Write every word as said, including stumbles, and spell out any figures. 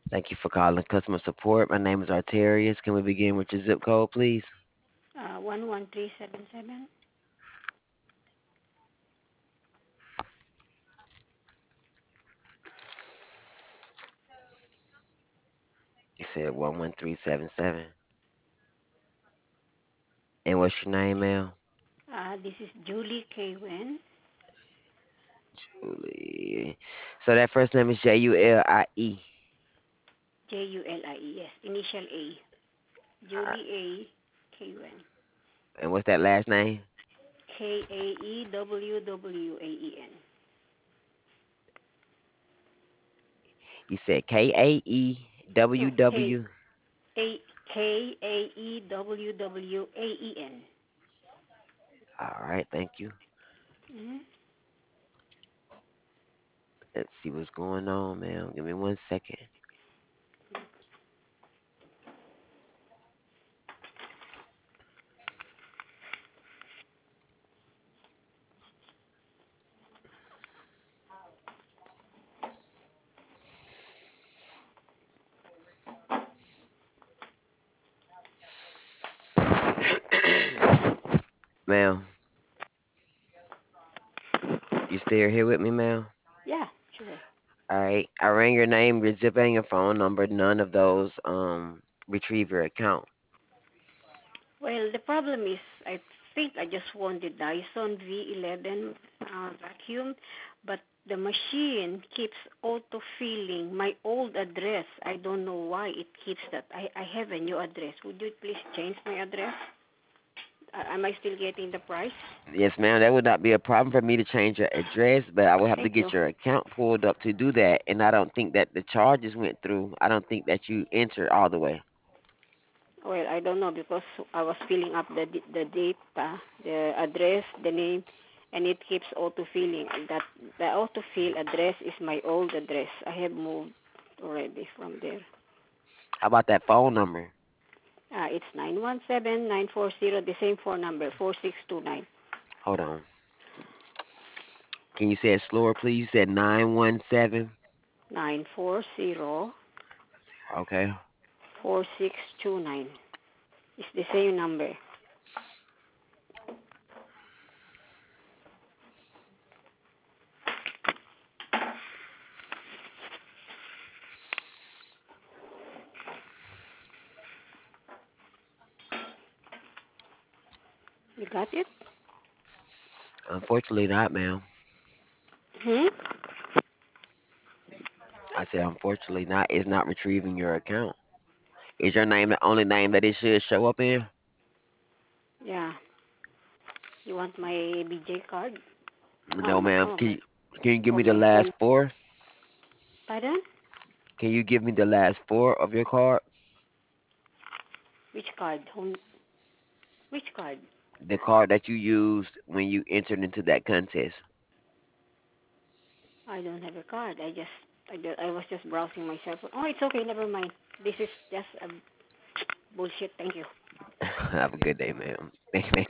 Thank you for calling customer support. My name is Arterius. Can we begin with your zip code, please? Uh, one one three seven seven. You said one one three seven seven. And what's your name, ma'am? Uh, this is Julie K. Wen. Julie. So that first name is J U L I E. J U L I E. Yes, initial A. Alright. Julie A. K. Wen. And what's that last name? K A E W W A E N. You said K A E No, W K W. A K A E W W A E N. Alright, thank you. Mm-hmm. Let's see what's going on, ma'am. Give me one second. Ma'am, you still here with me, ma'am? Yeah, sure. Alright. I rang your name, your zip, and your phone number. None of those um retrieve your account. Well, the problem is, I think I just won the Dyson V eleven uh, vacuum, but the machine keeps auto-filling my old address. I don't know why it keeps that. I, I have a new address. Would you please change my address? Uh, am I still getting the price? Yes, ma'am. That would not be a problem for me to change your address, but I would have to Thank you. get your account pulled up to do that. And I don't think that the charges went through. I don't think that you entered all the way. Well, I don't know because I was filling up the the data, the address, the name, and it keeps auto-filling. That the auto-fill address is my old address. I have moved already from there. How about that phone number? Uh, it's nine one seven nine four zero, the same phone number, four six two nine. Hold on. Can you say it slower, please? You said nine one seven. nine four zero Okay. four six two nine. It's the same number. You got it? Unfortunately not, ma'am. Hmm? I said unfortunately not. It's not retrieving your account. Is your name the only name that it should show up in? Yeah. You want my B J card? No, Um, ma'am. oh, Can my, you can you give for me the my last phone. four? Pardon? Can you give me the last four of your card? Which card? Home? Which card? The card that you used when you entered into that contest. I don't have a card. I just, I, ju- I was just browsing myself. Oh, it's okay. Never mind. This is just a bullshit. Thank you. Have a good day, ma'am. Thank you.